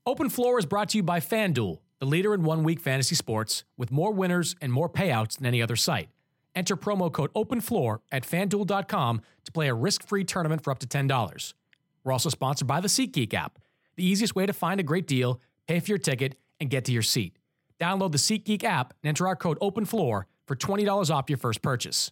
Open Floor is brought to you by FanDuel, the leader in one-week fantasy sports with more winners and more payouts than any other site. Enter promo code OPENFLOOR at FanDuel.com to play a risk-free tournament for up to $10. We're also sponsored by the SeatGeek app, the easiest way to find a great deal, pay for your ticket, and get to your seat. Download the SeatGeek app and enter our code OPENFLOOR for $20 off your first purchase.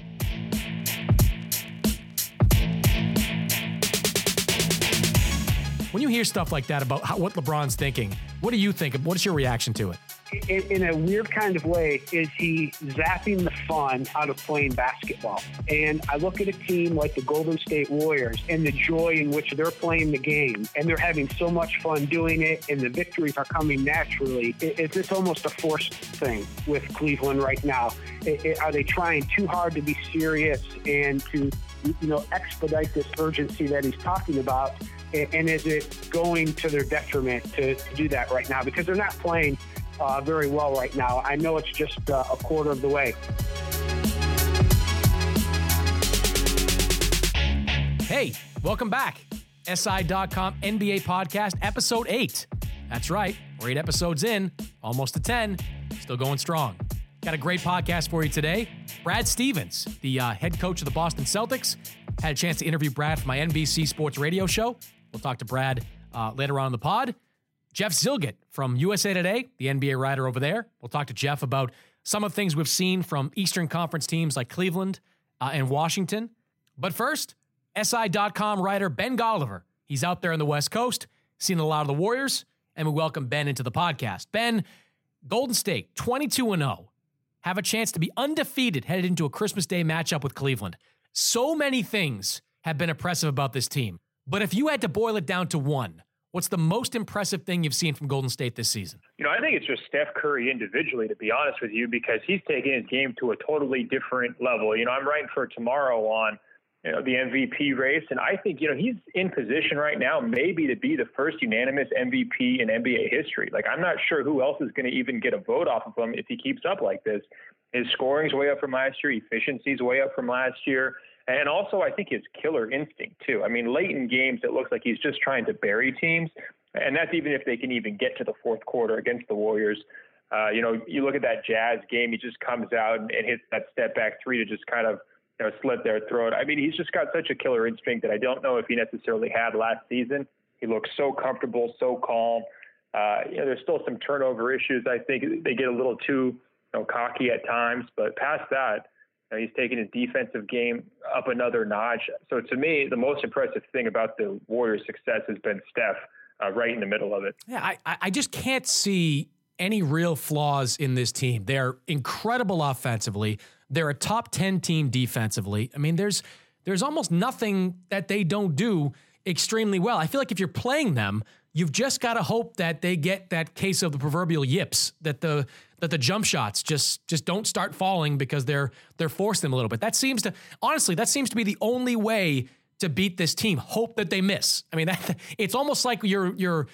When you hear stuff like that about what LeBron's thinking, what do you think? What's your reaction to it? In a weird kind of way, is he zapping the fun out of playing basketball? And I look at a team like the Golden State Warriors and the joy in which they're playing the game, and they're having so much fun doing it, and the victories are coming naturally. Is this almost a forced thing with Cleveland right now? Are they trying too hard to be serious and to, expedite this urgency that he's talking about? And is it going to their detriment to do that right now? Because they're not playing very well right now. I know it's just a quarter of the way. Hey, welcome back. SI.com NBA Podcast, Episode 8. That's right, we're 8 episodes in, almost to 10, still going strong. Got a great podcast for you today. Brad Stevens, the head coach of the Boston Celtics, had a chance to interview Brad for my NBC Sports Radio show. We'll talk to Brad later on in the pod. Jeff Zillgitt from USA Today, the NBA writer over there. We'll talk to Jeff about some of the things we've seen from Eastern Conference teams like Cleveland and Washington. But first, SI.com writer Ben Golliver. He's out there on the West Coast, seen a lot of the Warriors, and we welcome Ben into the podcast. Ben, Golden State, 22-0, have a chance to be undefeated headed into a Christmas Day matchup with Cleveland. So many things have been impressive about this team. But if you had to boil it down to one, what's the most impressive thing you've seen from Golden State this season? I think it's just Steph Curry individually, to be honest with you, because he's taking his game to a totally different level. I'm writing for tomorrow on the MVP race, and I think, he's in position right now maybe to be the first unanimous MVP in NBA history. I'm not sure who else is going to even get a vote off of him if he keeps up like this. His scoring's way up from last year. Efficiency's way up from last year. And also, I think his killer instinct, too. Late in games, it looks like he's just trying to bury teams. And that's even if they can even get to the fourth quarter against the Warriors. You look at that Jazz game, he just comes out and hits that step back three to just kind of slit their throat. He's just got such a killer instinct that I don't know if he necessarily had last season. He looks so comfortable, so calm. There's still some turnover issues. I think they get a little too cocky at times. But past that, he's taken his defensive game up another notch. So to me, the most impressive thing about the Warriors' success has been Steph right in the middle of it. Yeah, I just can't see any real flaws in this team. They're incredible offensively. They're a top 10 team defensively. There's almost nothing that they don't do extremely well. I feel like if you're playing them, you've just got to hope that they get that case of the proverbial yips, that the jump shots just don't start falling because they're forcing them a little bit. That seems to be the only way to beat this team. Hope that they miss. It's almost like you're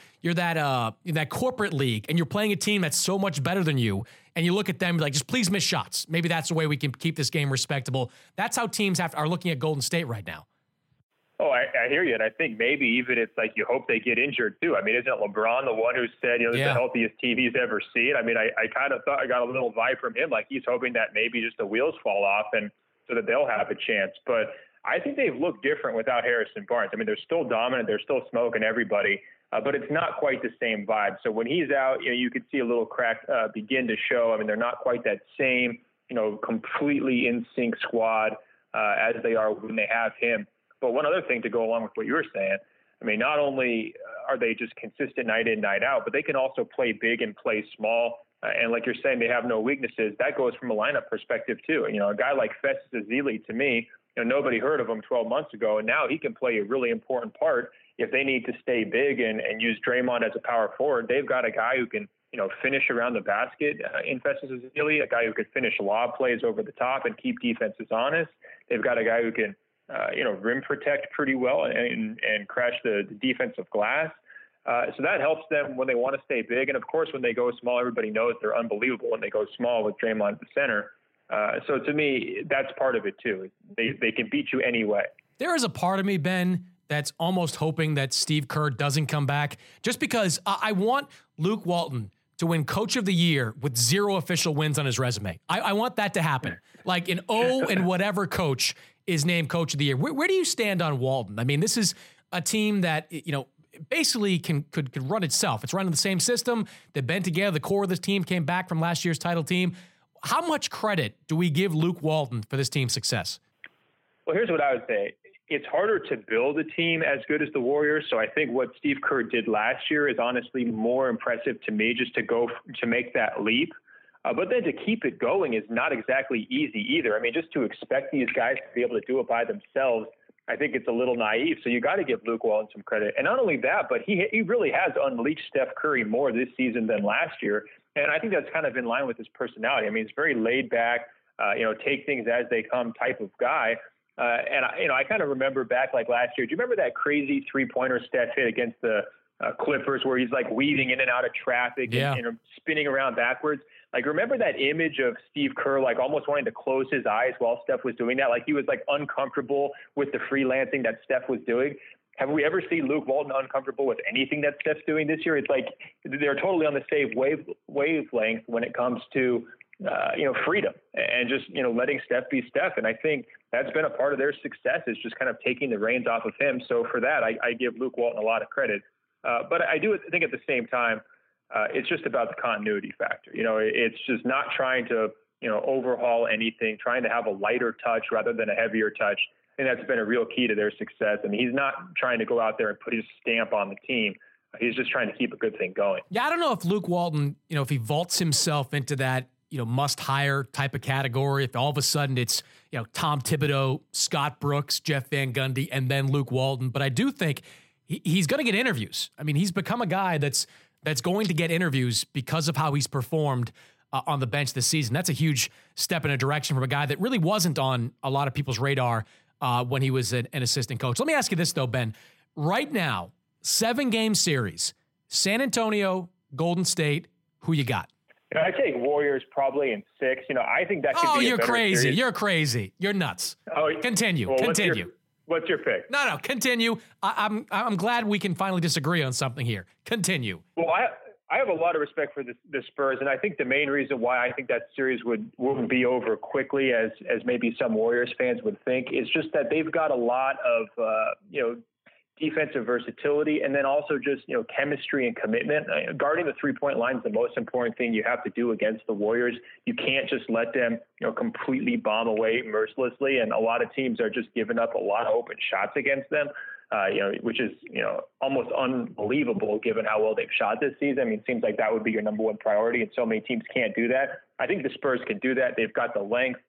that corporate league and you're playing a team that's so much better than you, and you look at them like, just please miss shots. Maybe that's the way we can keep this game respectable. That's how teams are looking at Golden State right now. Oh, I hear you. And I think maybe even it's like you hope they get injured too. Isn't LeBron the one who said, this is the healthiest team he's ever seen? I kind of thought I got a little vibe from him, like he's hoping that maybe just the wheels fall off and so that they'll have a chance. But I think they've looked different without Harrison Barnes. They're still dominant. They're still smoking everybody, but it's not quite the same vibe. So when he's out, you could see a little crack begin to show. They're not quite that same, completely in sync squad as they are when they have him. But one other thing to go along with what you were saying, not only are they just consistent night in, night out, but they can also play big and play small. And like you're saying, they have no weaknesses. That goes from a lineup perspective too. A guy like Festus Ezeli, to me, nobody heard of him 12 months ago, and now he can play a really important part if they need to stay big and use Draymond as a power forward. They've got a guy who can, finish around the basket in Festus Ezeli, a guy who could finish lob plays over the top and keep defenses honest. They've got a guy who can rim protect pretty well and crash the defensive glass. So that helps them when they want to stay big. And of course, when they go small, everybody knows they're unbelievable when they go small with Draymond at the center. So to me, that's part of it too. They can beat you anyway. There is a part of me, Ben, that's almost hoping that Steve Kerr doesn't come back, just because I want Luke Walton to win Coach of the Year with 0 official wins on his resume. I want that to happen. Like an O and whatever coach is named Coach of the Year. Where do you stand on Walton? I mean, this is a team that, basically could run itself. It's running the same system. They've been together. The core of this team came back from last year's title team. How much credit do we give Luke Walton for this team's success? Well, here's what I would say. It's harder to build a team as good as the Warriors. So I think what Steve Kerr did last year is honestly more impressive to me, just to make that leap. But then to keep it going is not exactly easy either. I mean, just to expect these guys to be able to do it by themselves, I think it's a little naive. So you got to give Luke Walton some credit. And not only that, but he really has unleashed Steph Curry more this season than last year. And I think that's kind of in line with his personality. I mean, he's very laid back, take things as they come type of guy. I kind of remember back like last year. Do you remember that crazy 3-pointer Steph hit against the Clippers where he's like weaving in and out of traffic and spinning around backwards? Like, remember that image of Steve Kerr, like almost wanting to close his eyes while Steph was doing that? Like he was like uncomfortable with the freelancing that Steph was doing. Have we ever seen Luke Walton uncomfortable with anything that Steph's doing this year? It's like they're totally on the same wavelength when it comes to, freedom and just, letting Steph be Steph. And I think that's been a part of their success, is just kind of taking the reins off of him. So for that, I give Luke Walton a lot of credit. But I do think at the same time, it's just about the continuity factor. It's just not trying to, overhaul anything, trying to have a lighter touch rather than a heavier touch. And that's been a real key to their success. I mean, he's not trying to go out there and put his stamp on the team. He's just trying to keep a good thing going. Yeah, I don't know if Luke Walton, if he vaults himself into that, must-hire type of category, if all of a sudden it's, Tom Thibodeau, Scott Brooks, Jeff Van Gundy, and then Luke Walton. But I do think he's going to get interviews. I mean, he's become a guy that's going to get interviews because of how he's performed on the bench this season. That's a huge step in a direction from a guy that really wasn't on a lot of people's radar when he was an assistant coach. Let me ask you this, though, Ben. Right now, 7-game series, San Antonio, Golden State, who you got? I take Warriors probably in 6. I think that could be a better crazy. series. You're crazy. You're nuts. Continue. Well, Continue. What's your pick? No, continue. I'm glad we can finally disagree on something here. Continue. Well, I have a lot of respect for the Spurs, and I think the main reason why I think that series wouldn't be over quickly as maybe some Warriors fans would think is just that they've got a lot of defensive versatility, and then also just chemistry and commitment. Guarding the 3-point line is the most important thing you have to do against the Warriors. You can't just let them completely bomb away mercilessly, and a lot of teams are just giving up a lot of open shots against them. Which is, almost unbelievable given how well they've shot this season. I mean, it seems like that would be your number one priority, and so many teams can't do that. I think the Spurs can do that. They've got the length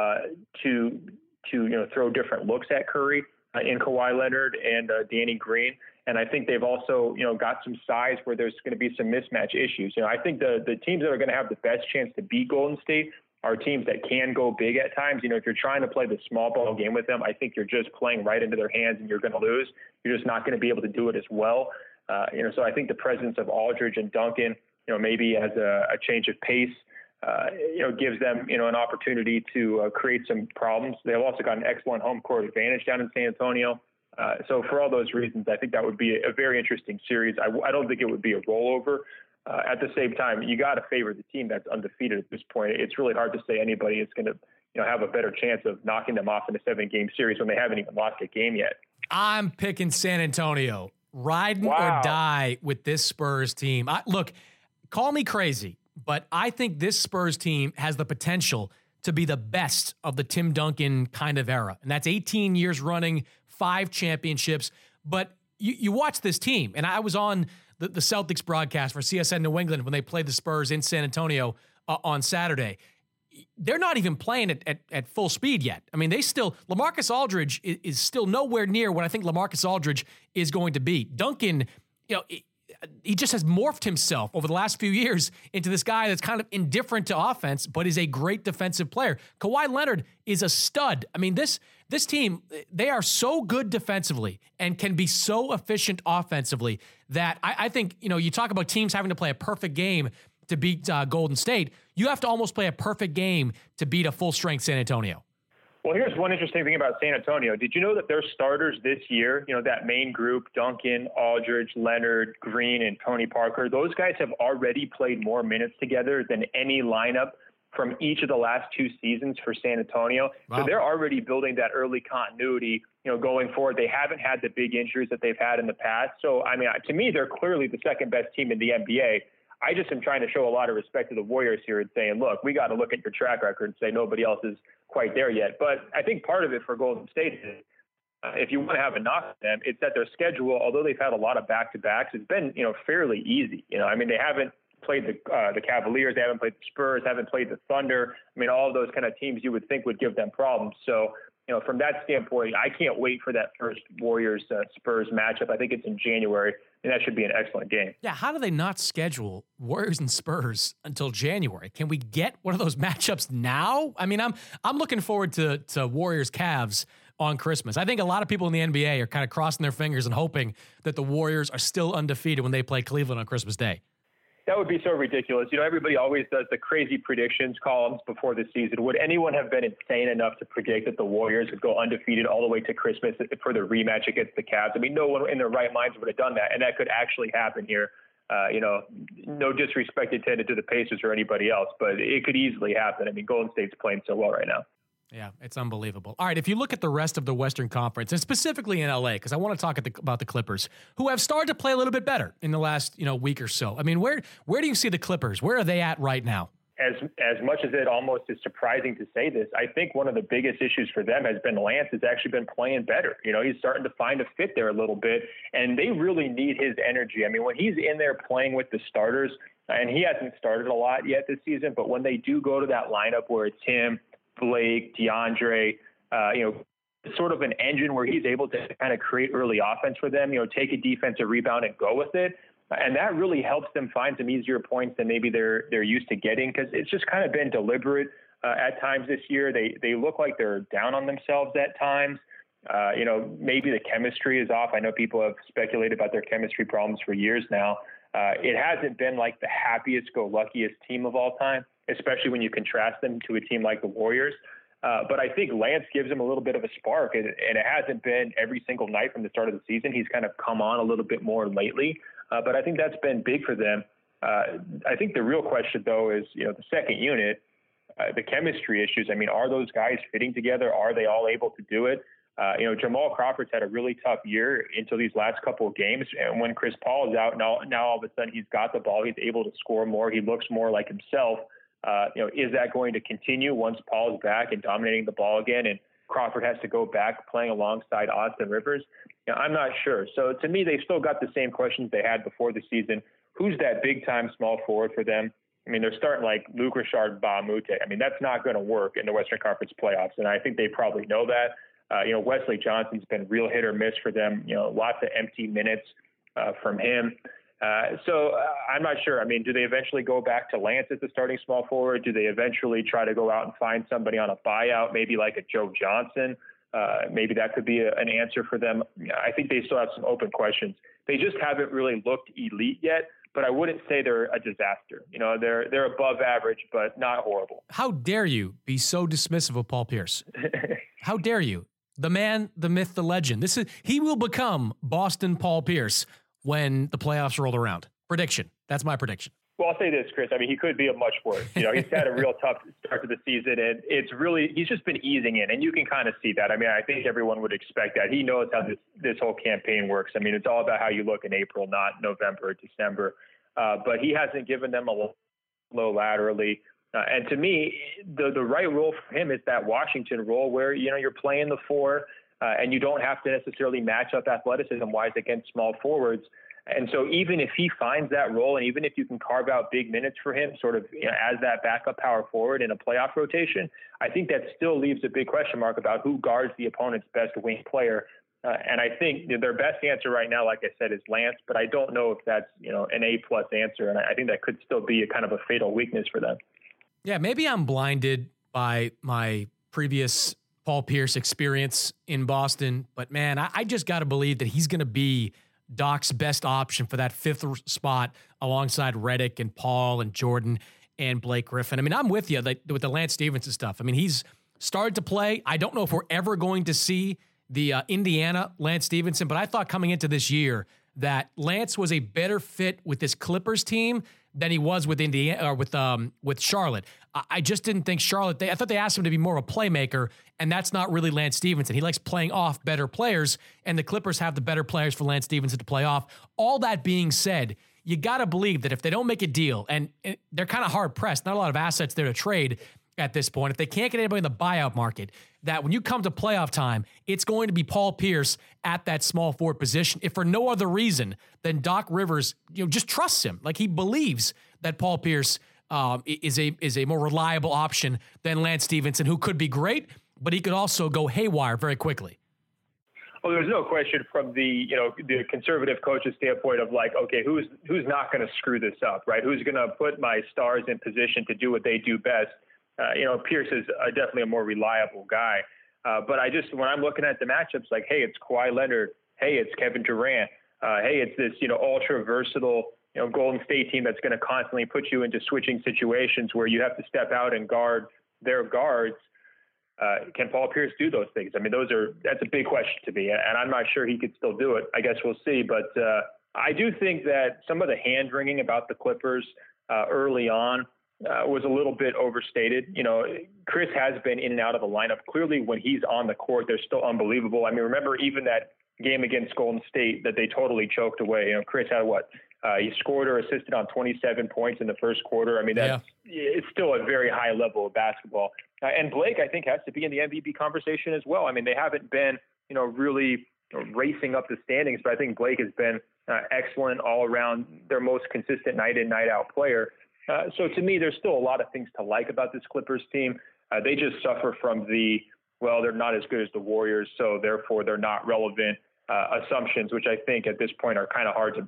to throw different looks at Curry in Kawhi Leonard and Danny Green. And I think they've also, got some size where there's going to be some mismatch issues. I think the teams that are going to have the best chance to beat Golden State are teams that can go big at times. If you're trying to play the small ball game with them, I think you're just playing right into their hands and you're going to lose. You're just not going to be able to do it as well. So I think the presence of Aldridge and Duncan, maybe as a change of pace, gives them, an opportunity to create some problems. They've also got an excellent home court advantage down in San Antonio. So for all those reasons, I think that would be a very interesting series. I don't think it would be a rollover. At the same time, you got to favor the team that's undefeated at this point. It's really hard to say anybody is going to, have a better chance of knocking them off in a 7-game series when they haven't even lost a game yet. I'm picking San Antonio. Riding or die with this Spurs team. Look, call me crazy, but I think this Spurs team has the potential to be the best of the Tim Duncan kind of era. And that's 18 years running, 5 championships. But you watch this team, and I was on the Celtics broadcast for CSN New England when they played the Spurs in San Antonio on Saturday. They're not even playing at full speed yet. I mean, LaMarcus Aldridge is still nowhere near what I think LaMarcus Aldridge is going to be. Duncan, he just has morphed himself over the last few years into this guy that's kind of indifferent to offense, but is a great defensive player. Kawhi Leonard is a stud. I mean, this team, they are so good defensively and can be so efficient offensively that I think, you talk about teams having to play a perfect game to beat Golden State. You have to almost play a perfect game to beat a full-strength San Antonio. Well, here's one interesting thing about San Antonio. Did you know that their starters this year, that main group, Duncan, Aldridge, Leonard, Green, and Tony Parker, those guys have already played more minutes together than any lineup from each of the last 2 seasons for San Antonio. Wow. So they're already building that early continuity, going forward. They haven't had the big injuries that they've had in the past. So, I mean, to me, they're clearly the second best team in the NBA. I just am trying to show a lot of respect to the Warriors here and saying, look, we got to look at your track record and say nobody else is quite there yet. But I think part of it for Golden State is, if you want to have a knock on them, it's that their schedule, although they've had a lot of back-to-backs, it's been, fairly easy. I mean, they haven't played the Cavaliers, they haven't played the Spurs, haven't played the Thunder. I mean, all of those kind of teams you would think would give them problems. So, from that standpoint, I can't wait for that first Warriors-Spurs matchup. I think it's in January, and that should be an excellent game. Yeah, how do they not schedule Warriors and Spurs until January? Can we get one of those matchups now? I mean, I'm looking forward to Warriors-Cavs on Christmas. I think a lot of people in the NBA are kind of crossing their fingers and hoping that the Warriors are still undefeated when they play Cleveland on Christmas Day. That would be so ridiculous. Everybody always does the crazy predictions columns before the season. Would anyone have been insane enough to predict that the Warriors would go undefeated all the way to Christmas for the rematch against the Cavs? I mean, no one in their right minds would have done that, and that could actually happen here. No disrespect intended to the Pacers or anybody else, but it could easily happen. I mean, Golden State's playing so well right now. Yeah, it's unbelievable. All right, if you look at the rest of the Western Conference, and specifically in LA, because I want to talk about the Clippers, who have started to play a little bit better in the last week or so. I mean, where do you see the Clippers? Where are they at right now? As much as it almost is surprising to say this, I think one of the biggest issues for them has been Lance has actually been playing better. He's starting to find a fit there a little bit, and they really need his energy. I mean, when he's in there playing with the starters, and he hasn't started a lot yet this season, but when they do go to that lineup where it's him, Blake, DeAndre, sort of an engine where he's able to kind of create early offense for them, take a defensive rebound and go with it. And that really helps them find some easier points than maybe they're used to getting, because it's just kind of been deliberate at times this year. They look like they're down on themselves at times. Maybe the chemistry is off. I know people have speculated about their chemistry problems for years now. It hasn't been like the happiest go luckiest team of all time, especially when you contrast them to a team like the Warriors. But I think Lance gives them a little bit of a spark, and it hasn't been every single night from the start of the season. He's kind of come on a little bit more lately, but I think that's been big for them. I think the real question, though, is, the second unit, the chemistry issues. I mean, are those guys fitting together? Are they all able to do it? Jamal Crawford's had a really tough year until these last couple of games. And when Chris Paul is out, now all of a sudden he's got the ball. He's able to score more. He looks more like himself. Is that going to continue once Paul is back and dominating the ball again, and Crawford has to go back playing alongside Austin Rivers? I'm not sure. So to me, they've still got the same questions they had before the season. Who's that big-time small forward for them? I mean, they're starting like Luc Richard Mbah a Moute. I mean, that's not going to work in the Western Conference playoffs, and I think they probably know that. Wesley Johnson's been real hit or miss for them. Lots of empty minutes from him. So I'm not sure. I mean, do they eventually go back to Lance as the starting small forward? Do they eventually try to go out and find somebody on a buyout, maybe like a Joe Johnson? Maybe that could be an answer for them. I think they still have some open questions. They just haven't really looked elite yet, but I wouldn't say they're a disaster. They're above average, but not horrible. How dare you be so dismissive of Paul Pierce? How dare you? The man, the myth, the legend. He will become Boston Paul Pierce when the playoffs roll around. Prediction. That's my prediction. Well, I'll say this, Chris. I mean, he could be a much worse. He's had a real tough start to the season, and he's just been easing in, and you can kind of see that. I mean, I think everyone would expect that. He knows how this whole campaign works. I mean, it's all about how you look in April, not November or December. But he hasn't given them a low laterally. And to me, the right role for him is that Washington role where, you're playing the four and you don't have to necessarily match up athleticism-wise against small forwards. And so even if he finds that role, and even if you can carve out big minutes for him sort of as that backup power forward in a playoff rotation, I think that still leaves a big question mark about who guards the opponent's best wing player. And I think their best answer right now, like I said, is Lance, but I don't know if that's, an A-plus answer. And I think that could still be a kind of a fatal weakness for them. Yeah, maybe I'm blinded by my previous Paul Pierce experience in Boston, but man, I just got to believe that he's going to be Doc's best option for that fifth spot alongside Redick and Paul and Jordan and Blake Griffin. I mean, I'm with you with the Lance Stevenson stuff. I mean, he's started to play. I don't know if we're ever going to see the Indiana Lance Stephenson, but I thought coming into this year that Lance was a better fit with this Clippers team than he was with Indiana or with Charlotte. I just didn't think Charlotte. I thought they asked him to be more of a playmaker, and that's not really Lance Stephenson. He likes playing off better players, and the Clippers have the better players for Lance Stephenson to play off. All that being said, you got to believe that if they don't make a deal, and they're kind of hard pressed, not a lot of assets there to trade at this point, if they can't get anybody in the buyout market, that when you come to playoff time, it's going to be Paul Pierce at that small forward position, if for no other reason than Doc Rivers, just trusts him. Like, he believes that Paul Pierce is a more reliable option than Lance Stephenson, who could be great, but he could also go haywire very quickly. Well, there's no question from the conservative coach's standpoint of like, okay, who's not going to screw this up, right? Who's going to put my stars in position to do what they do best? Pierce is definitely a more reliable guy. But when I'm looking at the matchups, like, hey, it's Kawhi Leonard. Hey, it's Kevin Durant. Hey, it's this, ultra versatile, Golden State team that's going to constantly put you into switching situations where you have to step out and guard their guards. Can Paul Pierce do those things? I mean, that's a big question to me, and I'm not sure he could still do it. I guess we'll see. But I do think that some of the hand-wringing about the Clippers early on was a little bit overstated. Chris has been in and out of the lineup. Clearly, when he's on the court, they're still unbelievable. I mean, remember even that game against Golden State that they totally choked away. Chris had he scored or assisted on 27 points in the first quarter. I mean, it's still a very high level of basketball. And Blake, I think, has to be in the MVP conversation as well. I mean, they haven't been, really racing up the standings, but I think Blake has been excellent all around, their most consistent night in, night out player. So to me, there's still a lot of things to like about this Clippers team. They just suffer from they're not as good as the Warriors, so therefore they're not relevant assumptions, which I think at this point are kind of hard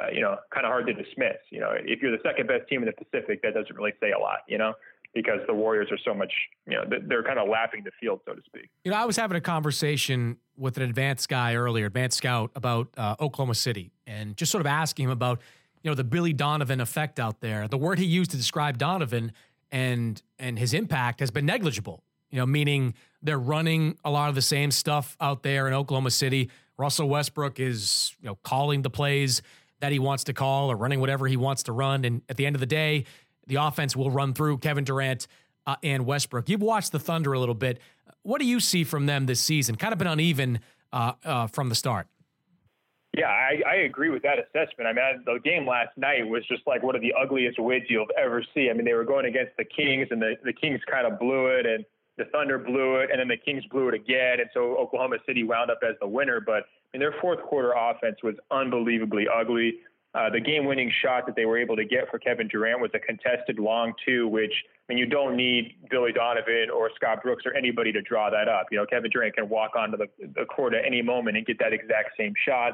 to dismiss. If you're the second best team in the Pacific, that doesn't really say a lot, because the Warriors are so much, they're kind of lapping the field, so to speak. I was having a conversation with an advanced scout about Oklahoma City, and just sort of asking him about the Billy Donovan effect out there. The word he used to describe Donovan and his impact has been negligible, meaning they're running a lot of the same stuff out there in Oklahoma City. Russell Westbrook is, calling the plays that he wants to call or running whatever he wants to run. And at the end of the day, the offense will run through Kevin Durant and Westbrook. You've watched the Thunder a little bit. What do you see from them this season? Kind of been uneven from the start. Yeah, I agree with that assessment. I mean, the game last night was just like one of the ugliest wins you'll ever see. I mean, they were going against the Kings, and the Kings kind of blew it, and the Thunder blew it, and then the Kings blew it again, and so Oklahoma City wound up as the winner. But their fourth quarter offense was unbelievably ugly. The game-winning shot that they were able to get for Kevin Durant was a contested long two, which, you don't need Billy Donovan or Scott Brooks or anybody to draw that up. Kevin Durant can walk onto the court at any moment and get that exact same shot.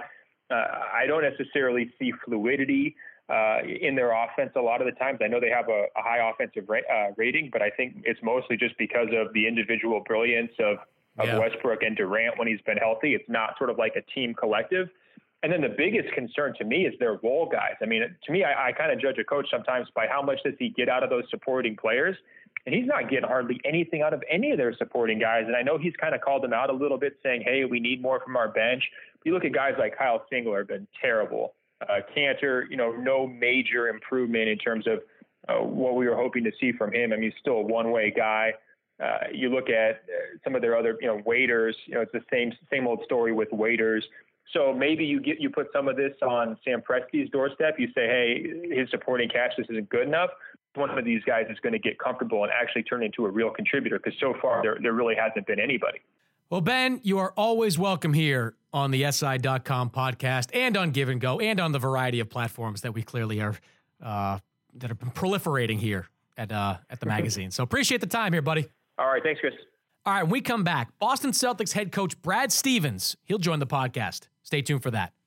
I don't necessarily see fluidity in their offense a lot of the times. I know they have a high offensive rating, but I think it's mostly just because of the individual brilliance of Westbrook and Durant when he's been healthy. It's not sort of like a team collective. And then the biggest concern to me is their role guys. I mean, to me, I kind of judge a coach sometimes by how much does he get out of those supporting players. And he's not getting hardly anything out of any of their supporting guys. And I know he's kind of called them out a little bit, saying, hey, we need more from our bench. You look at guys like Kyle Singler have been terrible. Cantor, no major improvement in terms of what we were hoping to see from him. I mean, he's still a one-way guy. You look at some of their other, waiters. It's the same old story with waiters. So maybe you put some of this on Sam Presti's doorstep. You say, hey, his supporting cast, this isn't good enough. One of these guys is going to get comfortable and actually turn into a real contributor, because so far there really hasn't been anybody. Well, Ben, you are always welcome here on the SI.com podcast and on Give and Go and on the variety of platforms that we clearly are that have been proliferating here at the magazine. So appreciate the time here, buddy. All right. Thanks, Chris. All right. When we come back, Boston Celtics head coach Brad Stevens, he'll join the podcast. Stay tuned for that.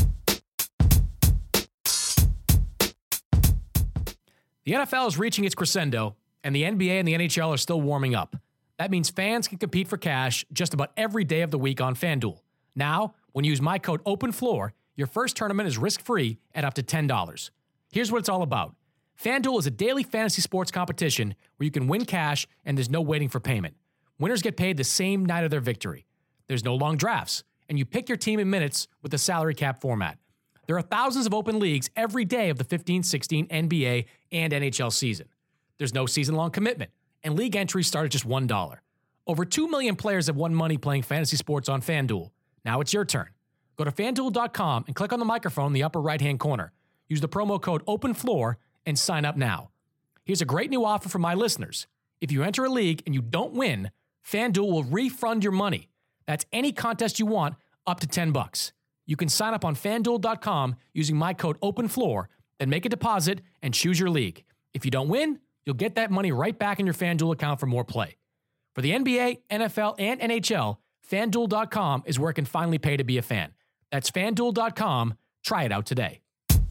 The NFL is reaching its crescendo, and the NBA and the NHL are still warming up. That means fans can compete for cash just about every day of the week on FanDuel. Now, when you use my code OPENFLOOR, your first tournament is risk-free at up to $10. Here's what it's all about. FanDuel is a daily fantasy sports competition where you can win cash and there's no waiting for payment. Winners get paid the same night of their victory. There's no long drafts, and you pick your team in minutes with the salary cap format. There are thousands of open leagues every day of the 15-16 NBA and NHL season. There's no season-long commitment, and league entries start at just $1. Over 2 million players have won money playing fantasy sports on FanDuel. Now it's your turn. Go to FanDuel.com and click on the microphone in the upper right-hand corner. Use the promo code OPENFLOOR and sign up now. Here's a great new offer for my listeners. If you enter a league and you don't win, FanDuel will refund your money. That's any contest you want, up to $10. You can sign up on FanDuel.com using my code OPENFLOOR, then make a deposit and choose your league. If you don't win, you'll get that money right back in your FanDuel account for more play. For the NBA, NFL, and NHL, FanDuel.com is where it can finally pay to be a fan. That's FanDuel.com. Try it out today.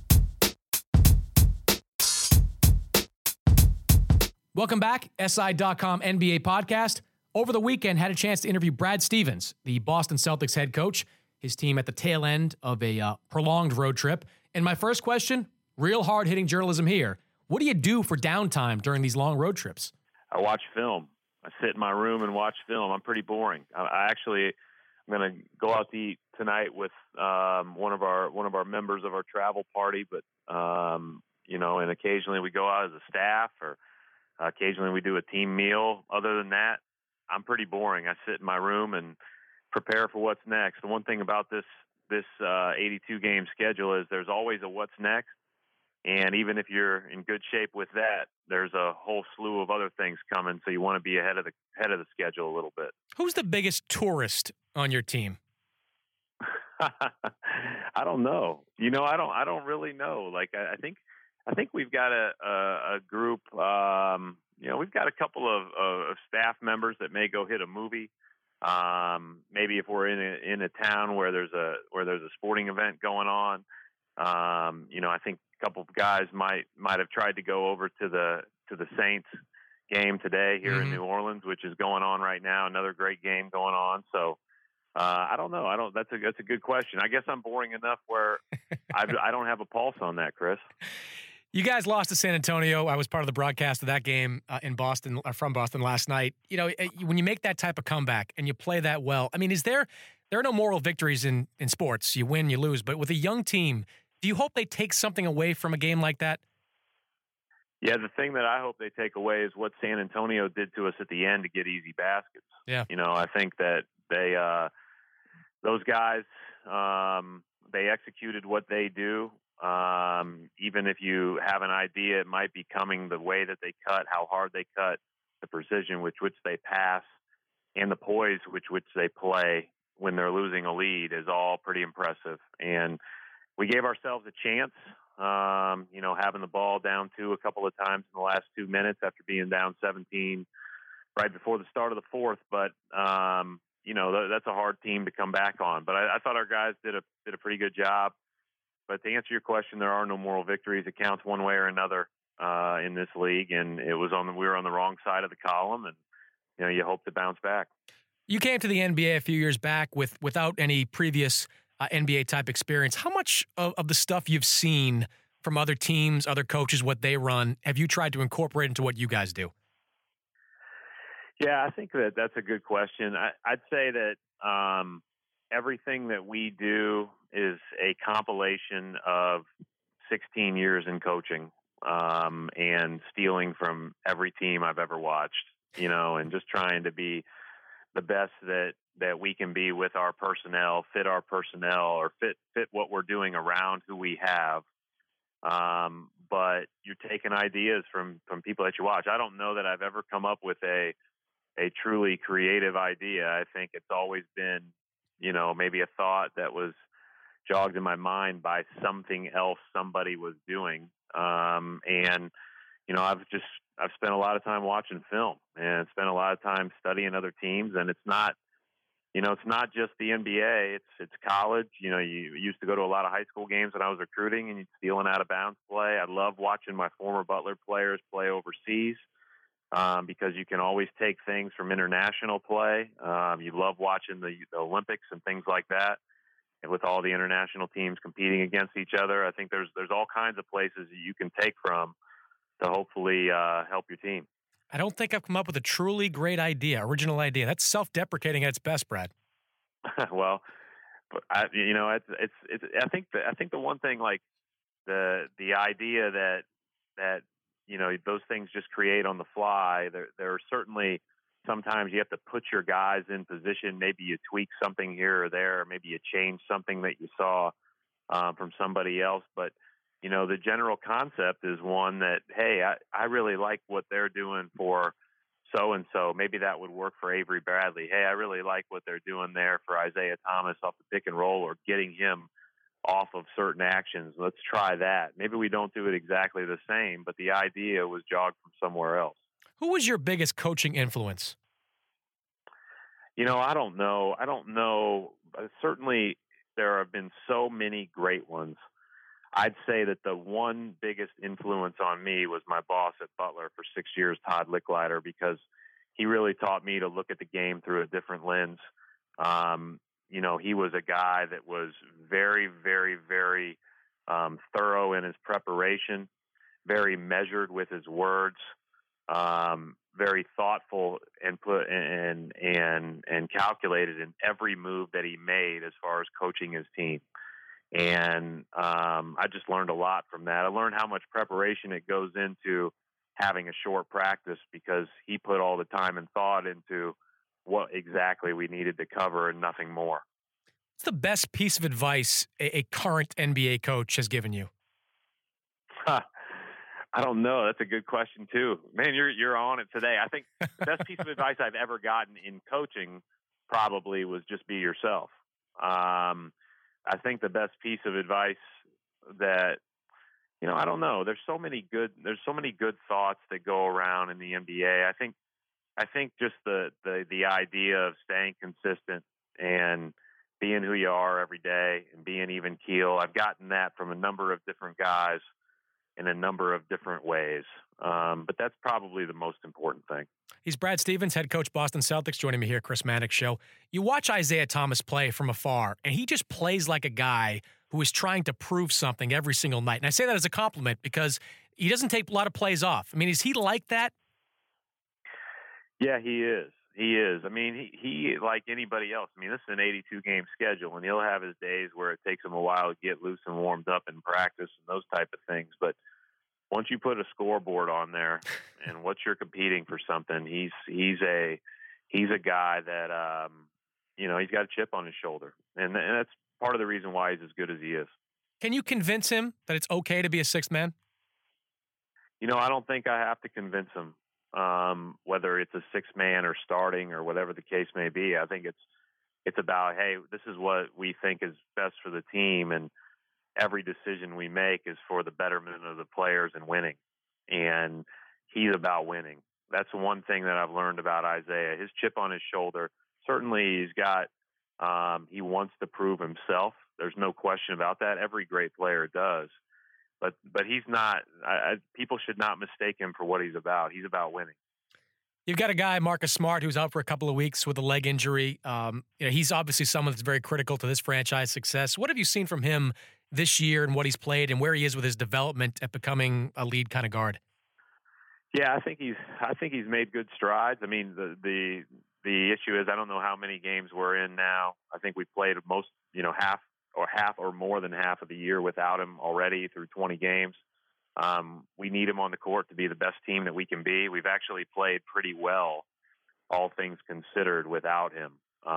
Welcome back, SI.com NBA podcast. Over the weekend, had a chance to interview Brad Stevens, the Boston Celtics head coach, his team at the tail end of a prolonged road trip. And my first question, real hard-hitting journalism here. What do you do for downtime during these long road trips? I watch film. I sit in my room and watch film. I'm pretty boring. I'm going to go out to eat tonight with one of our members of our travel party, but and occasionally we go out as a staff, or occasionally we do a team meal. Other than that, I'm pretty boring. I sit in my room and prepare for what's next. The one thing about this 82 game schedule is there's always a what's next. And even if you're in good shape with that, there's a whole slew of other things coming. So you want to be ahead of the schedule a little bit. Who's the biggest tourist on your team? I don't know. I don't really know. Like, I think we've got a group. We've got a couple of staff members that may go hit a movie. Maybe if we're in a town where there's a sporting event going on. I think a couple of guys might have tried to go over to the Saints game today here in New Orleans, which is going on right now. Another great game going on. So I don't know. That's a good question. I guess I'm boring enough where I don't have a pulse on that, Chris. You guys lost to San Antonio. I was part of the broadcast of that game in Boston, from Boston last night. When you make that type of comeback and you play that well, I mean, there are no moral victories in sports. You win, you lose. But with a young team, do you hope they take something away from a game like that? Yeah, the thing that I hope they take away is what San Antonio did to us at the end to get easy baskets. Yeah. I think that those guys, they executed what they do. Even if you have an idea, it might be coming the way that they cut, how hard they cut, the precision with which they pass, and the poise with which they play when they're losing a lead is all pretty impressive. And we gave ourselves a chance, having the ball down 2 a couple of times in the last 2 minutes after being down 17 right before the start of the fourth. But, that's a hard team to come back on. But I thought our guys did a pretty good job. But to answer your question, there are no moral victories. It counts one way or another in this league, and we were on the wrong side of the column, and you hope to bounce back. You came to the NBA a few years back without any previous NBA type experience. How much of the stuff you've seen from other teams, other coaches, what they run, have you tried to incorporate into what you guys do? Yeah, I think that's a good question. I'd say that everything that we do is a compilation of 16 years in coaching and stealing from every team I've ever watched, and just trying to be the best that we can be with our personnel, fit our personnel, or fit what we're doing around who we have. But you're taking ideas from people that you watch. I don't know that I've ever come up with a truly creative idea. I think it's always been, maybe a thought that was jogged in my mind by something else somebody was doing. I've spent a lot of time watching film and spent a lot of time studying other teams, and it's not just the NBA, it's college. You used to go to a lot of high school games when I was recruiting, and you'd steal an out of bounds play. I love watching my former Butler players play overseas. Because you can always take things from international play. You love watching the Olympics and things like that. And with all the international teams competing against each other, I think there's all kinds of places that you can take from to hopefully help your team. I don't think I've come up with a truly great idea, original idea. That's self-deprecating at its best, Brad. Well, I think the one thing, like the idea that those things just create on the fly. There are certainly sometimes you have to put your guys in position. Maybe you tweak something here or there. Maybe you change something that you saw from somebody else. But the general concept is one that, hey, I really like what they're doing for so-and-so. Maybe that would work for Avery Bradley. Hey, I really like what they're doing there for Isaiah Thomas off the pick and roll, or getting him off of certain actions. Let's try that. Maybe we don't do it exactly the same, but the idea was jogged from somewhere else. Who was your biggest coaching influence? I don't know. Certainly there have been so many great ones. I'd say that the one biggest influence on me was my boss at Butler for 6 years, Todd Licklider, because he really taught me to look at the game through a different lens. He was a guy that was very, very, very thorough in his preparation, very measured with his words, very thoughtful and calculated in every move that he made as far as coaching his team. And I just learned a lot from that. I learned how much preparation it goes into having a short practice, because he put all the time and thought into what exactly we needed to cover and nothing more. What's the best piece of advice a current NBA coach has given you? I don't know. That's a good question too. Man, you're on it today. I think the best piece of advice I've ever gotten in coaching probably was just be yourself. I think the best piece of advice that, I don't know. There's so many good thoughts that go around in the NBA. I think just the idea of staying consistent and being who you are every day and being even keel. I've gotten that from a number of different guys in a number of different ways. But that's probably the most important thing. He's Brad Stevens, head coach, Boston Celtics, joining me here, Chris Mannix Show. You watch Isaiah Thomas play from afar, and he just plays like a guy who is trying to prove something every single night. And I say that as a compliment because he doesn't take a lot of plays off. I mean, is he like that? Yeah, he is. He is. I mean, he like anybody else. I mean, this is an 82-game schedule, and he'll have his days where it takes him a while to get loose and warmed up in practice and those type of things. But once you put a scoreboard on there and once you're competing for something, he's a guy that, he's got a chip on his shoulder. And that's part of the reason why he's as good as he is. Can you convince him that it's okay to be a sixth man? I don't think I have to convince him, whether it's a sixth man or starting or whatever the case may be. I think it's about, hey, this is what we think is best for the team, and every decision we make is for the betterment of the players and winning. And he's about winning. That's one thing that I've learned about Isaiah. His chip on his shoulder, certainly he's got, he wants to prove himself. There's no question about that. Every great player does. But he's not, people should not mistake him for what he's about. He's about winning. You've got a guy, Marcus Smart, who's out for a couple of weeks with a leg injury. He's obviously someone that's very critical to this franchise success. What have you seen from him this year and what he's played and where he is with his development at becoming a lead kind of guard? Yeah, I think he's made good strides. I mean, the issue is I don't know how many games we're in now. I think we played half or more than half of the year without him already through 20 games. We need him on the court to be the best team that we can be. We've actually played pretty well, all things considered, without him.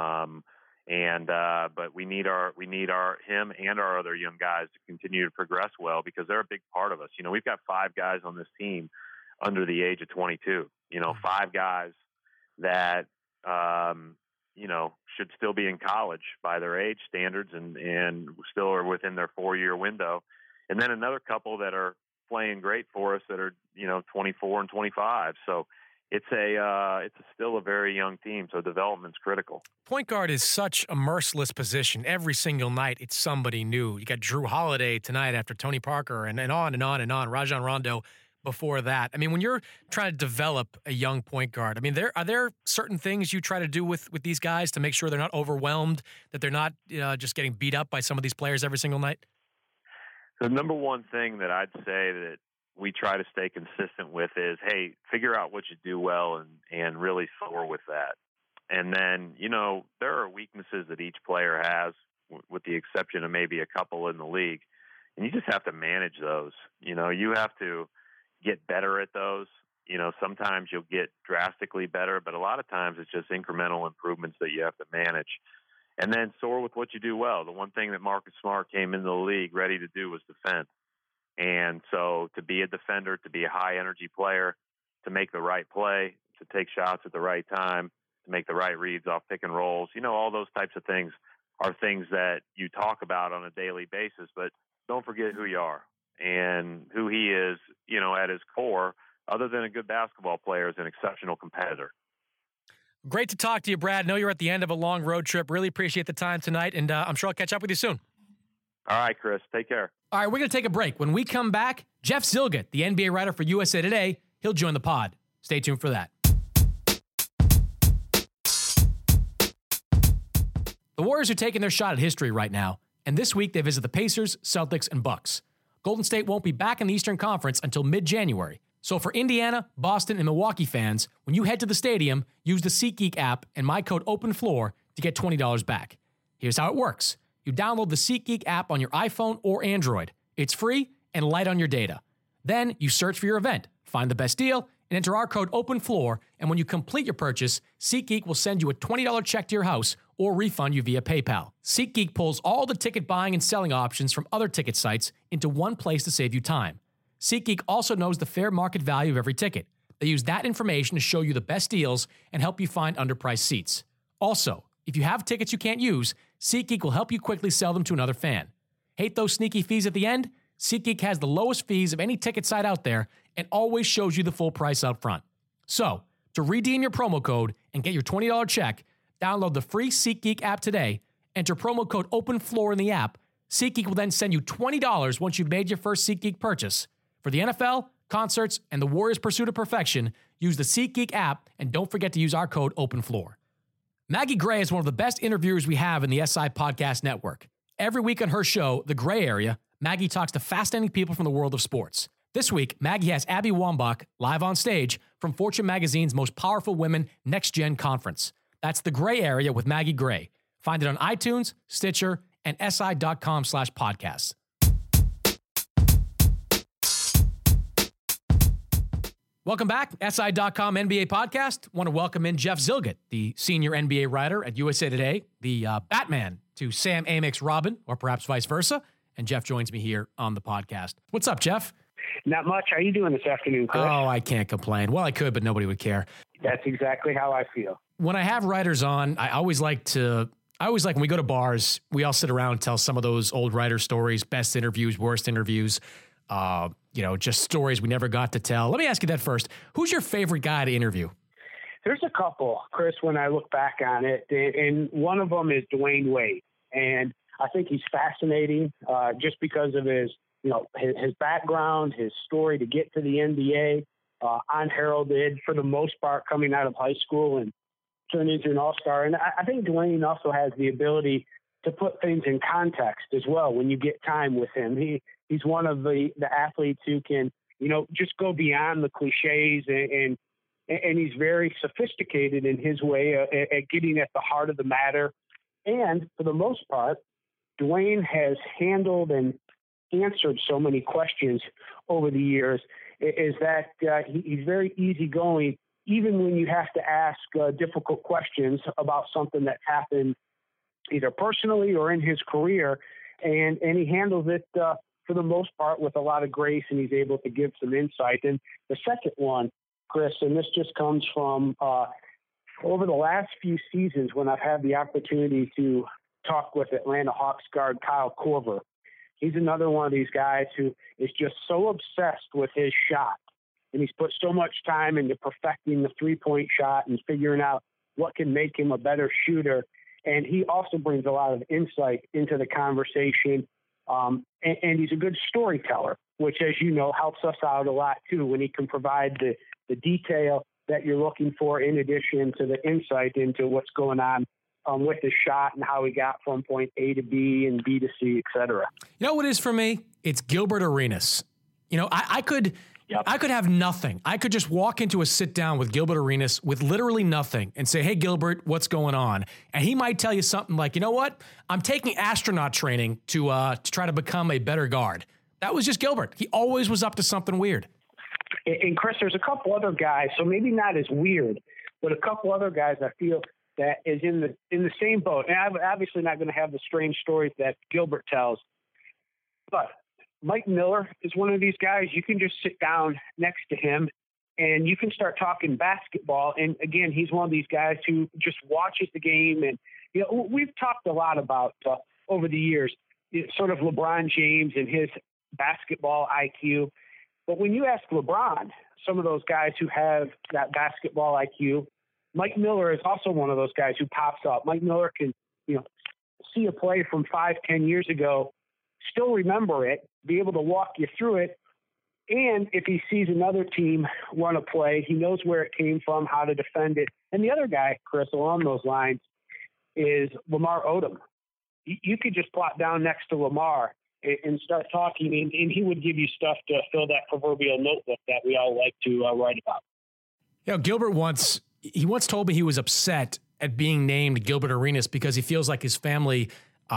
But we need him and our other young guys to continue to progress well, because they're a big part of us. We've got 5 guys on this team under the age of 22. 5 guys that should still be in college by their age standards and still are within their 4-year window. And then another couple that are playing great for us that are, 24 and 25. So it's still a very young team. So development's critical. Point guard is such a merciless position. Every single night, it's somebody new. You got Drew Holiday tonight after Tony Parker and on and on and on. Rajon Rondo before that. I mean, when you're trying to develop a young point guard, I mean, are there certain things you try to do with these guys to make sure they're not overwhelmed, that they're not just getting beat up by some of these players every single night? The number one thing that I'd say that we try to stay consistent with is, hey, figure out what you do well and really soar with that. And then, there are weaknesses that each player has, with the exception of maybe a couple in the league. And you just have to manage those. You have to get better at those. Sometimes you'll get drastically better, but a lot of times it's just incremental improvements that you have to manage. And then soar with what you do well. The one thing that Marcus Smart came into the league ready to do was defend. And so to be a defender, to be a high-energy player, to make the right play, to take shots at the right time, to make the right reads off pick and rolls, all those types of things are things that you talk about on a daily basis, but don't forget who you are and who he is, at his core. Other than a good basketball player, is an exceptional competitor. Great to talk to you, Brad. I know you're at the end of a long road trip. Really appreciate the time tonight, and I'm sure I'll catch up with you soon. All right, Chris. Take care. All right, we're going to take a break. When we come back, Jeff Zillgitt, the NBA writer for USA Today, he'll join the pod. Stay tuned for that. The Warriors are taking their shot at history right now, and this week they visit the Pacers, Celtics, and Bucks. Golden State won't be back in the Eastern Conference until mid-January. So for Indiana, Boston, and Milwaukee fans, when you head to the stadium, use the SeatGeek app and my code OPENFLOOR to get $20 back. Here's how it works. You download the SeatGeek app on your iPhone or Android. It's free and light on your data. Then you search for your event, find the best deal, and enter our code OPENFLOOR, and when you complete your purchase, SeatGeek will send you a $20 check to your house or refund you via PayPal. SeatGeek pulls all the ticket buying and selling options from other ticket sites into one place to save you time. SeatGeek also knows the fair market value of every ticket. They use that information to show you the best deals and help you find underpriced seats. Also, if you have tickets you can't use, SeatGeek will help you quickly sell them to another fan. Hate those sneaky fees at the end? SeatGeek has the lowest fees of any ticket site out there and always shows you the full price up front. So, to redeem your promo code and get your $20 check, download the free SeatGeek app today, enter promo code OPENFLOOR in the app. SeatGeek will then send you $20 once you've made your first SeatGeek purchase. For the NFL, concerts, and the Warriors' pursuit of perfection, use the SeatGeek app and don't forget to use our code OPENFLOOR. Maggie Gray is one of the best interviewers we have in the SI Podcast Network. Every week on her show, The Gray Area, Maggie talks to fascinating people from the world of sports. This week, Maggie has Abby Wambach live on stage from Fortune Magazine's Most Powerful Women Next Gen Conference. That's The Gray Area with Maggie Gray. Find it on iTunes, Stitcher, and si.com/podcasts. Welcome back, SI.com NBA podcast. Want to welcome in Jeff Zillgitt, the senior NBA writer at USA Today, the Batman to Sam Amick's Robin, or perhaps vice versa. And Jeff joins me here on the podcast. What's up, Jeff? Not much. How are you doing this afternoon, Chris? Oh, I can't complain. Well, I could, but nobody would care. That's exactly how I feel. When I have writers on, I always like when we go to bars, we all sit around and tell some of those old writer stories, best interviews, worst interviews, just stories we never got to tell. Let me ask you that first. Who's your favorite guy to interview? There's a couple, Chris, when I look back on it, and one of them is Dwayne Wade. And I think he's fascinating just because of his background, his story to get to the NBA, unheralded for the most part coming out of high school and turn into an all-star. And I think Dwayne also has the ability to put things in context as well when you get time with him. He's one of the athletes who can, just go beyond the cliches, and he's very sophisticated in his way at getting at the heart of the matter. And for the most part, Dwayne has handled and answered so many questions over the years is that he's very easygoing, even when you have to ask difficult questions about something that happened either personally or in his career. And he handles it for the most part with a lot of grace, and he's able to give some insight. And the second one, Chris, and this just comes from over the last few seasons when I've had the opportunity to talk with Atlanta Hawks guard Kyle Korver. He's another one of these guys who is just so obsessed with his shot. And he's put so much time into perfecting the three-point shot and figuring out what can make him a better shooter. And he also brings a lot of insight into the conversation. And he's a good storyteller, which, as you know, helps us out a lot, too, when he can provide the detail that you're looking for in addition to the insight into what's going on with the shot and how he got from point A to B and B to C, et cetera. You know what it is for me? It's Gilbert Arenas. I could Yep. I could have nothing. I could just walk into a sit down with Gilbert Arenas with literally nothing and say, hey, Gilbert, what's going on? And he might tell you something like, you know what? I'm taking astronaut training to try to become a better guard. That was just Gilbert. He always was up to something weird. And Chris, there's a couple other guys, so maybe not as weird, but a couple other guys I feel that is in the same boat. And I'm obviously not going to have the strange stories that Gilbert tells, but Mike Miller is one of these guys. You can just sit down next to him and you can start talking basketball. And again, he's one of these guys who just watches the game. And, you know, we've talked a lot about over the years, sort of LeBron James and his basketball IQ. But when you ask LeBron, some of those guys who have that basketball IQ, Mike Miller is also one of those guys who pops up. Mike Miller can, you know, see a play from 5-10 years ago, still remember it, be able to walk you through it. And if he sees another team run a play, he knows where it came from, how to defend it. And the other guy, Chris, along those lines is Lamar Odom. You could just plot down next to Lamar and start talking, and he would give you stuff to fill that proverbial notebook that we all like to write about. You know, Gilbert once told me he was upset at being named Gilbert Arenas because he feels like his family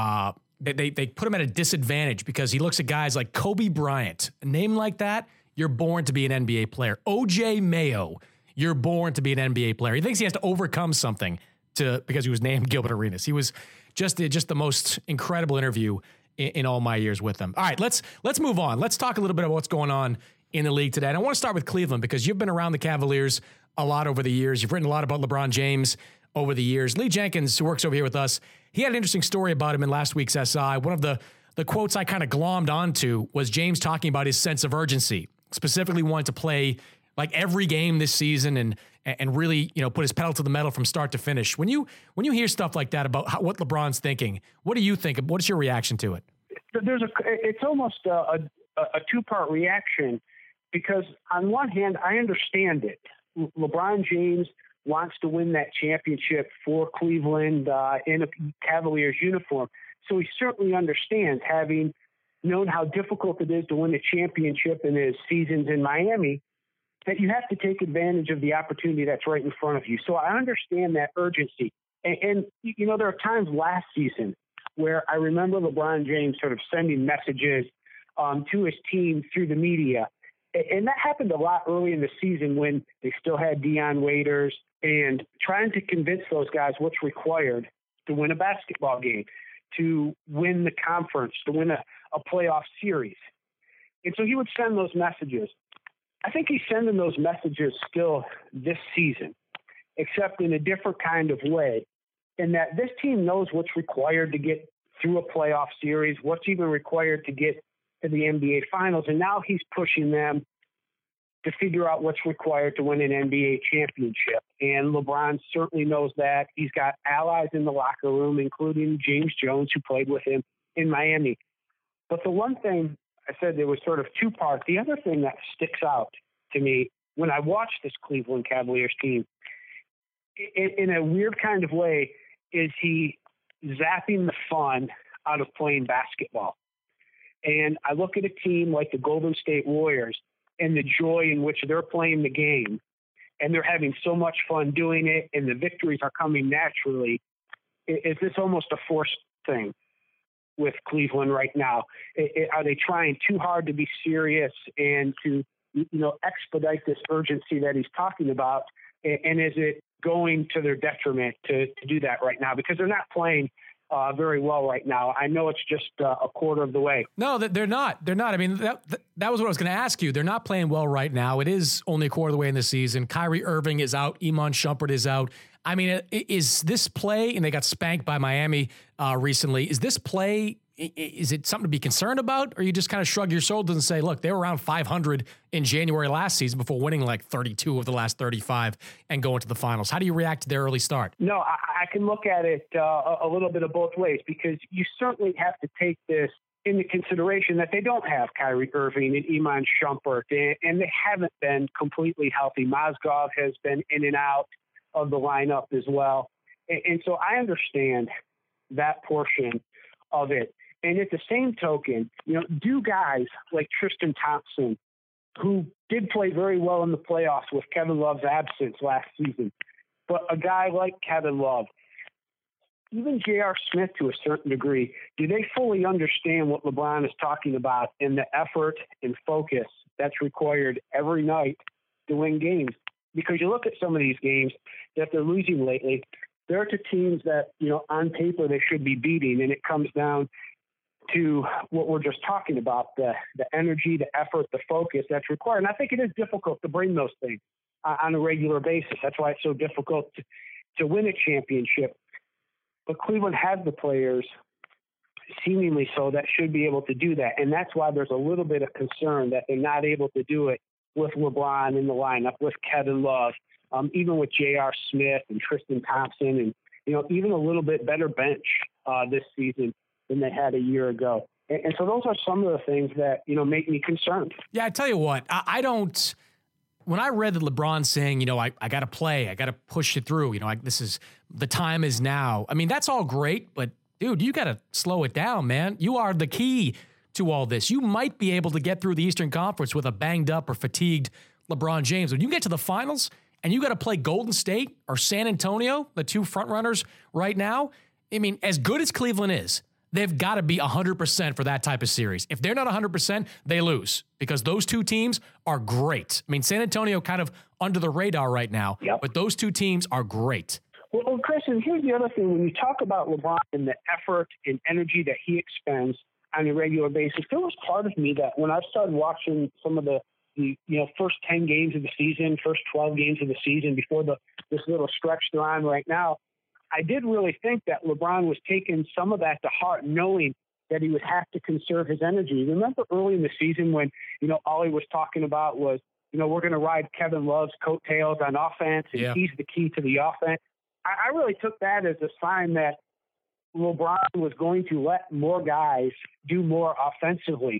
they put him at a disadvantage because he looks at guys like Kobe Bryant. A name like that, you're born to be an NBA player. O.J. Mayo, you're born to be an NBA player. He thinks he has to overcome something because he was named Gilbert Arenas. He was just the most incredible interview in all my years with him. All right, let's move on. Let's talk a little bit about what's going on in the league today. And I want to start with Cleveland because you've been around the Cavaliers a lot over the years. You've written a lot about LeBron James over the years. Lee Jenkins, who works over here with us, he had an interesting story about him in last week's SI. One of the quotes I kind of glommed onto was James talking about his sense of urgency, specifically wanting to play like every game this season and really, you know, put his pedal to the metal from start to finish. When you hear stuff like that about what LeBron's thinking, what do you think? What's your reaction to it? It's almost a two-part reaction because on one hand, I understand it. LeBron James wants to win that championship for Cleveland in a Cavaliers uniform. So he certainly understands, having known how difficult it is to win a championship in his seasons in Miami, that you have to take advantage of the opportunity that's right in front of you. So I understand that urgency. And you know, there are times last season where I remember LeBron James sort of sending messages to his team through the media. And that happened a lot early in the season when they still had Dion Waiters, and trying to convince those guys what's required to win a basketball game, to win the conference, to win a playoff series. And so he would send those messages. I think he's sending those messages still this season, except in a different kind of way, in that this team knows what's required to get through a playoff series, what's even required to get to the NBA Finals. And now he's pushing them to figure out what's required to win an NBA championship. And LeBron certainly knows that. He's got allies in the locker room, including James Jones, who played with him in Miami. But the one thing I said, there was sort of two parts. The other thing that sticks out to me when I watch this Cleveland Cavaliers team, in a weird kind of way, is he zapping the fun out of playing basketball. And I look at a team like the Golden State Warriors and the joy in which they're playing the game, and they're having so much fun doing it, and the victories are coming naturally. Is this almost a forced thing with Cleveland right now? Are they trying too hard to be serious and to, you know, expedite this urgency that he's talking about? And is it going to their detriment to do that right now? Because they're not playing very well right now. I know it's just a quarter of the way. No, they're not. They're not. I mean, that was what I was going to ask you. They're not playing well right now. It is only a quarter of the way in the season. Kyrie Irving is out. Iman Shumpert is out. I mean, is this play, and they got spanked by Miami recently, is this play, is it something to be concerned about? Or you just kind of shrug your shoulders and say, look, they were around 500 in January last season before winning like 32 of the last 35 and going to the finals. How do you react to their early start? No, I can look at it a little bit of both ways, because you certainly have to take this into consideration that they don't have Kyrie Irving and Iman Shumpert, and they haven't been completely healthy. Mozgov has been in and out of the lineup as well. And so I understand that portion of it. And at the same token, you know, do guys like Tristan Thompson who did play very well in the playoffs with Kevin Love's absence last season. But a guy like Kevin Love, even J.R. Smith to a certain degree, do they fully understand what LeBron is talking about and the effort and focus that's required every night to win games? Because you look at some of these games that they're losing lately, they're to teams that, on paper they should be beating, and it comes down to what we're just talking about, the energy, the effort, the focus that's required. And I think it is difficult to bring those things on a regular basis. That's why it's so difficult to win a championship. But Cleveland has the players, seemingly so, that should be able to do that. And that's why there's a little bit of concern that they're not able to do it with LeBron in the lineup, with Kevin Love, even with J.R. Smith and Tristan Thompson, and, even a little bit better bench this season than they had a year ago. And so those are some of the things that, make me concerned. Yeah, I tell you what, I don't – when I read that LeBron saying, I got to play, I got to push it through, this is – the time is now. I mean, that's all great, but, dude, you got to slow it down, man. You are the key to all this. You might be able to get through the Eastern Conference with a banged up or fatigued LeBron James. When you get to the finals and you got to play Golden State or San Antonio, the two front runners right now, I mean, as good as Cleveland is, they've got to be 100% for that type of series. If they're not 100%, they lose because those two teams are great. I mean, San Antonio kind of under the radar right now, but those two teams are great. Well, Chris, and here's the other thing. When you talk about LeBron and the effort and energy that he expends on a regular basis, there was part of me that when I started watching some of the first 10 games of the season, first 12 games of the season before this little stretch they're on right now, I did really think that LeBron was taking some of that to heart, knowing that he would have to conserve his energy. Remember early in the season when, all he was talking about was, we're going to ride Kevin Love's coattails on offense, and he's the key to the offense. I really took that as a sign that LeBron was going to let more guys do more offensively.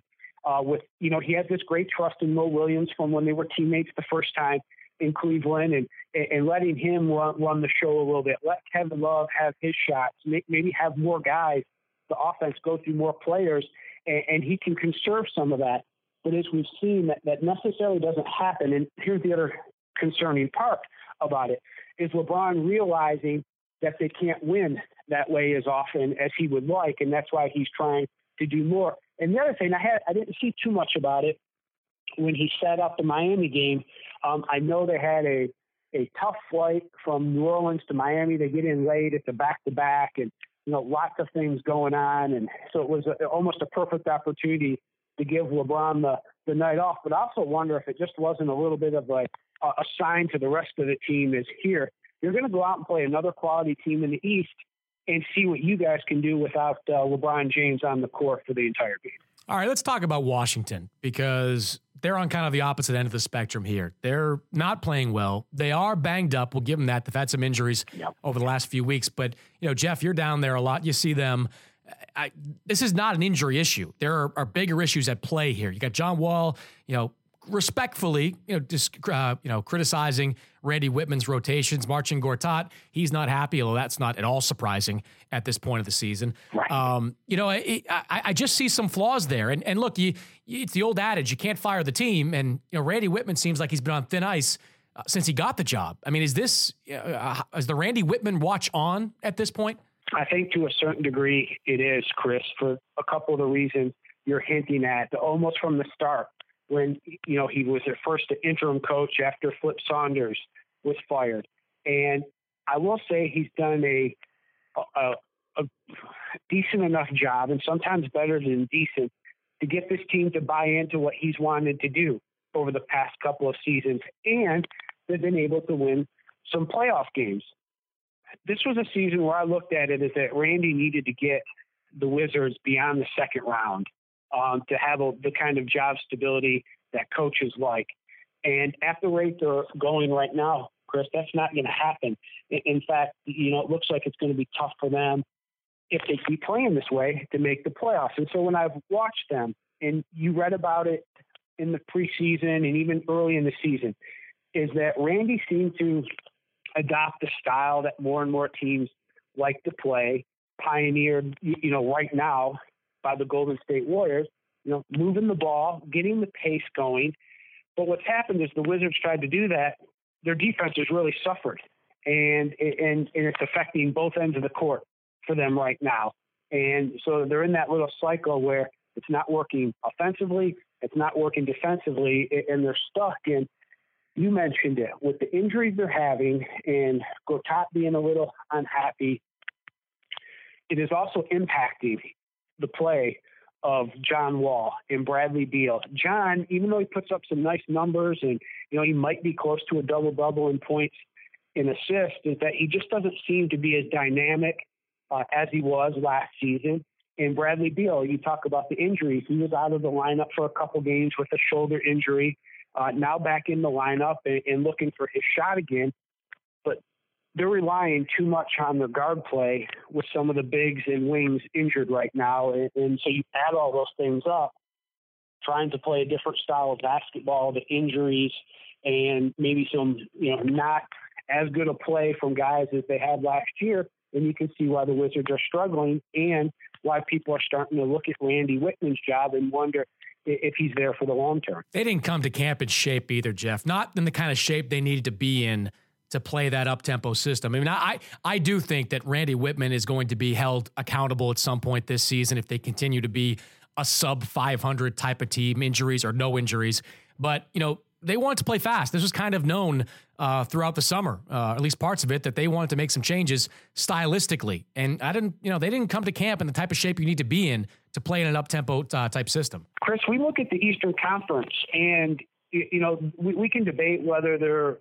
He had this great trust in Mo Williams from when they were teammates the first time in Cleveland, and letting him run the show a little bit. Let Kevin Love have his shots, maybe have more guys, the offense go through more players, and he can conserve some of that. But as we've seen, that necessarily doesn't happen. And here's the other concerning part about it, is LeBron realizing that they can't win that way as often as he would like, and that's why he's trying to do more. And the other thing, I didn't see too much about it when he set up the Miami game. I know they had a tough flight from New Orleans to Miami. They get in late. It's a back-to-back, and lots of things going on, and so it was almost a perfect opportunity to give LeBron the night off. But I also wonder if it just wasn't a little bit of a sign to the rest of the team is here. You're going to go out and play another quality team in the East and see what you guys can do without LeBron James on the court for the entire game. All right, let's talk about Washington because they're on kind of the opposite end of the spectrum here. They're not playing well. They are banged up. We'll give them that. They've had some injuries over the last few weeks. But, Jeff, you're down there a lot. You see them. This is not an injury issue. There are bigger issues at play here. You got John Wall, respectfully, criticizing Randy Whitman's rotations. Marcin Gortat, he's not happy, although that's not at all surprising at this point of the season. Right. I just see some flaws there. And look, it's the old adage, you can't fire the team. And, Randy Whitman seems like he's been on thin ice since he got the job. I mean, is the Randy Whitman watch on at this point? I think to a certain degree it is, Chris, for a couple of the reasons you're hinting at, almost from the start. When, he was at first the interim coach after Flip Saunders was fired. And I will say he's done a decent enough job, and sometimes better than decent, to get this team to buy into what he's wanted to do over the past couple of seasons. And they've been able to win some playoff games. This was a season where I looked at it as that Randy needed to get the Wizards beyond the second round. To have the kind of job stability that coaches like. And at the rate they're going right now, Chris, that's not going to happen. In fact, it looks like it's going to be tough for them if they keep playing this way to make the playoffs. And so when I've watched them, and you read about it in the preseason and even early in the season, is that Randy seemed to adopt a style that more and more teams like to play, pioneered, right now, by the Golden State Warriors, moving the ball, getting the pace going, But what's happened is the Wizards tried to do that. Their defense has really suffered, and it's affecting both ends of the court for them right now. And so they're in that little cycle where it's not working offensively, it's not working defensively, and they're stuck. And you mentioned it, with the injuries they're having and Gortat being a little unhappy, it is also impacting the play of John Wall and Bradley Beal. John, even though he puts up some nice numbers and, he might be close to a double-double in points and assists, is that he just doesn't seem to be as dynamic as he was last season. And Bradley Beal, you talk about the injuries. He was out of the lineup for a couple games with a shoulder injury, now back in the lineup and looking for his shot again. But they're relying too much on their guard play with some of the bigs and wings injured right now. And so you add all those things up, trying to play a different style of basketball, the injuries, and maybe some, not as good a play from guys as they had last year. And you can see why the Wizards are struggling and why people are starting to look at Randy Whitman's job and wonder if he's there for the long term. They didn't come to camp in shape either, Jeff. Not in the kind of shape they needed to be in to play that up-tempo system. I mean, I do think that Randy Whitman is going to be held accountable at some point this season if they continue to be a sub-500 type of team, injuries or no injuries. But, they wanted to play fast. This was kind of known throughout the summer, at least parts of it, that they wanted to make some changes stylistically. And they didn't come to camp in the type of shape you need to be in to play in an up-tempo type system. Chris, we look at the Eastern Conference and, we can debate whether they're,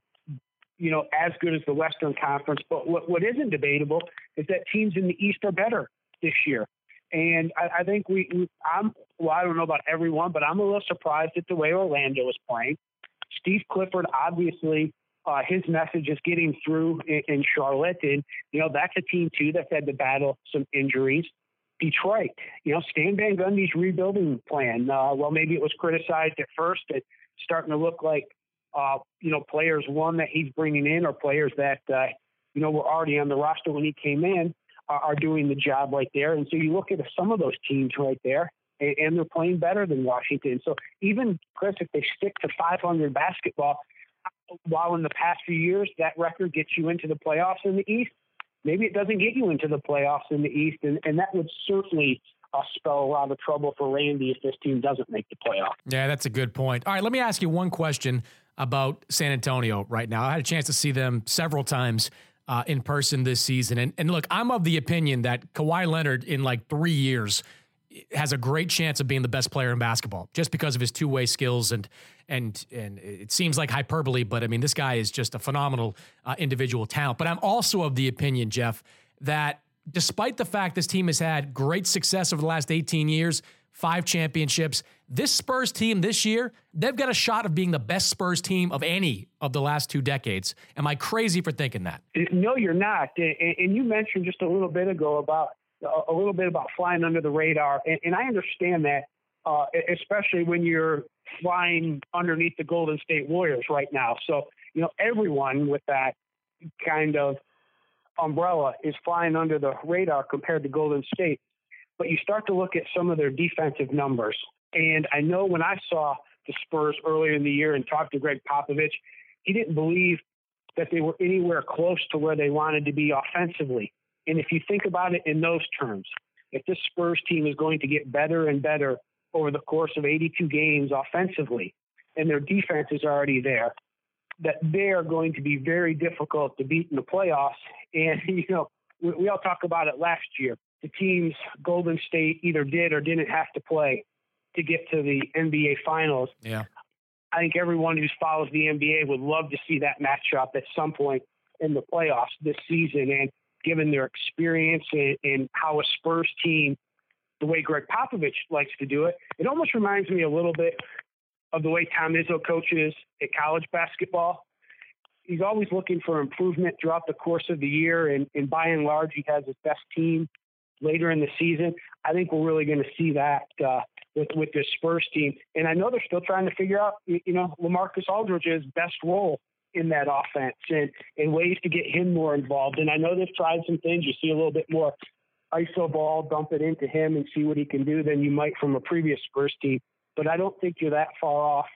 as good as the Western Conference. But what isn't debatable is that teams in the East are better this year. And I think I don't know about everyone, but I'm a little surprised at the way Orlando is playing. Steve Clifford, obviously, his message is getting through in Charlotte. And, that's a team, too, that's had to battle some injuries. Detroit, Stan Van Gundy's rebuilding plan. Maybe it was criticized at first. It's starting to look like, players, one, that he's bringing in, or players that, were already on the roster when he came in, are doing the job right there. And so you look at some of those teams right there, and they're playing better than Washington. So even, Chris, if they stick to 500 basketball, while in the past few years that record gets you into the playoffs in the East, maybe it doesn't get you into the playoffs in the East. And that would certainly spell a lot of trouble for Randy if this team doesn't make the playoffs. Yeah, that's a good point. All right, let me ask you one question about San Antonio right now. I had a chance to see them several times in person this season. And look, I'm of the opinion that Kawhi Leonard in like 3 years has a great chance of being the best player in basketball just because of his two-way skills. And it seems like hyperbole, but I mean, this guy is just a phenomenal individual talent. But I'm also of the opinion, Jeff, that despite the fact this team has had great success over the last 18 years, 5 championships, this Spurs team this year, they've got a shot of being the best Spurs team of any of the last 2 decades. Am I crazy for thinking that? No, you're not. And you mentioned just a little bit ago about flying under the radar. And I understand that, especially when you're flying underneath the Golden State Warriors right now. So, everyone with that kind of umbrella is flying under the radar compared to Golden State. But you start to look at some of their defensive numbers. And I know when I saw the Spurs earlier in the year and talked to Greg Popovich, he didn't believe that they were anywhere close to where they wanted to be offensively. And if you think about it in those terms, if this Spurs team is going to get better and better over the course of 82 games offensively, and their defense is already there, that they are going to be very difficult to beat in the playoffs. And, we all talk about it last year. The teams Golden State either did or didn't have to play to get to the NBA Finals. Yeah. I think everyone who follows the NBA would love to see that matchup at some point in the playoffs this season. And given their experience and how a Spurs team, the way Greg Popovich likes to do it, it almost reminds me a little bit of the way Tom Izzo coaches at college basketball. He's always looking for improvement throughout the course of the year, and by and large, he has his best team later in the season. I think we're really going to see that with this Spurs team. And I know they're still trying to figure out, LaMarcus Aldridge's best role in that offense and ways to get him more involved. And I know they've tried some things. You see a little bit more ISO ball, dump it into him and see what he can do than you might from a previous Spurs team. But I don't think you're that far off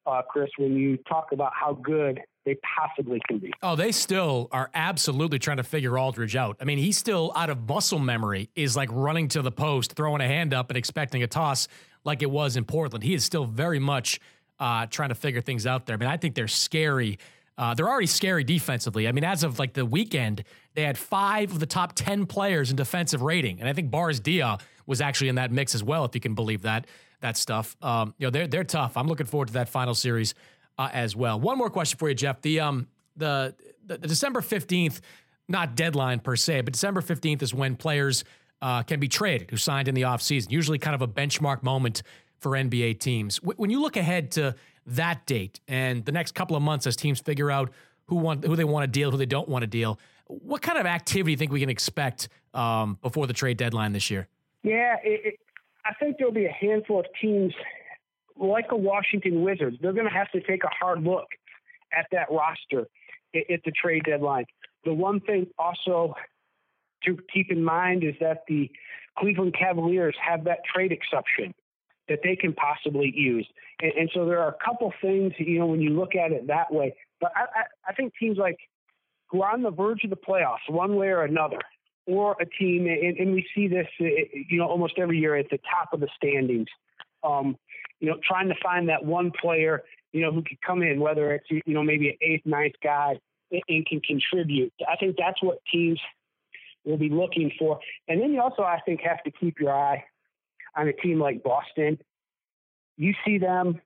Chris, when you talk about how good they possibly can be. Oh, they still are absolutely trying to figure Aldridge out. I mean, he's still out of muscle memory, is like running to the post, throwing a hand up and expecting a toss like it was in Portland. He is still very much trying to figure things out there. I mean, I think they're scary. They're already scary defensively. I mean, as of like the weekend, they had 5 of the top 10 players in defensive rating. And I think Boris Dia was actually in that mix as well, if you can believe that stuff. They're tough. I'm looking forward to that final series as well. One more question for you, Jeff. The December 15th, not deadline per se, but December 15th is when players can be traded who signed in the offseason, usually kind of a benchmark moment for NBA teams. When you look ahead to that date and the next couple of months as teams figure out who they want to deal, who they don't want to deal, what kind of activity do you think we can expect before the trade deadline this year? Yeah, I think there'll be a handful of teams like a Washington Wizards. They're going to have to take a hard look at that roster at the trade deadline. The one thing also to keep in mind is that the Cleveland Cavaliers have that trade exception that they can possibly use. And so there are a couple things, when you look at it that way. But I think teams like who are on the verge of the playoffs, one way or another, or a team, and we see this, almost every year at the top of the standings, trying to find that one player, who could come in, whether it's, maybe an 8th, 9th guy and can contribute. I think that's what teams will be looking for. And then you also, I think, have to keep your eye on a team like Boston. You see them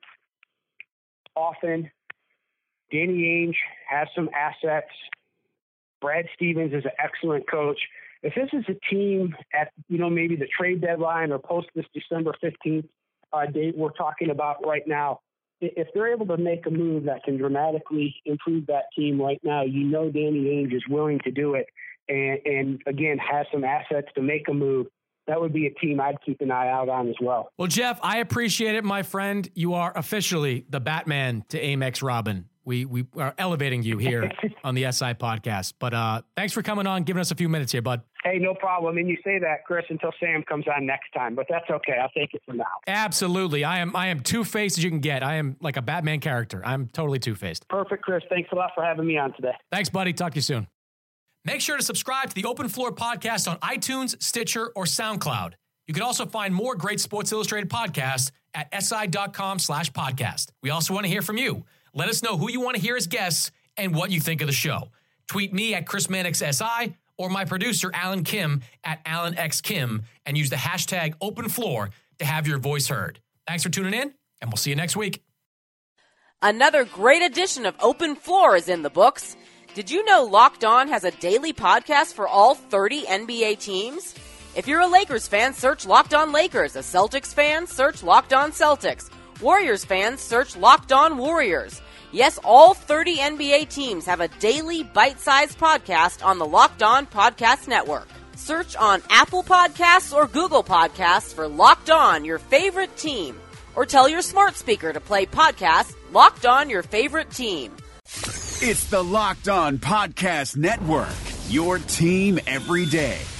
often. Danny Ainge has some assets. Brad Stevens is an excellent coach. If this is a team at, maybe the trade deadline or post this December 15th date we're talking about right now, if they're able to make a move that can dramatically improve that team right now, Danny Ainge is willing to do it and again, has some assets to make a move. That would be a team I'd keep an eye out on as well. Well, Jeff, I appreciate it, my friend. You are officially the Batman to Amex Robin. We are elevating you here on the SI podcast. But thanks for coming on, giving us a few minutes here, bud. Hey, no problem. And you say that, Chris, until Sam comes on next time. But that's okay. I'll take it for now. Absolutely. I am two-faced as you can get. I am like a Batman character. I'm totally two-faced. Perfect, Chris. Thanks a lot for having me on today. Thanks, buddy. Talk to you soon. Make sure to subscribe to the Open Floor podcast on iTunes, Stitcher, or SoundCloud. You can also find more great Sports Illustrated podcasts at si.com/podcast. We also want to hear from you. Let us know who you want to hear as guests and what you think of the show. Tweet me at Chris Mannix SI or my producer, Alan Kim, at AlanXKim, and use the hashtag OpenFloor to have your voice heard. Thanks for tuning in, and we'll see you next week. Another great edition of Open Floor is in the books. Did you know Locked On has a daily podcast for all 30 NBA teams? If you're a Lakers fan, search Locked On Lakers. A Celtics fan, search Locked On Celtics. Warriors fans, search Locked On Warriors. Yes, all 30 NBA teams have a daily bite-sized podcast on the Locked On Podcast Network. Search on Apple Podcasts or Google Podcasts for Locked On, your favorite team. Or tell your smart speaker to play podcast Locked On, your favorite team. It's the Locked On Podcast Network, your team every day.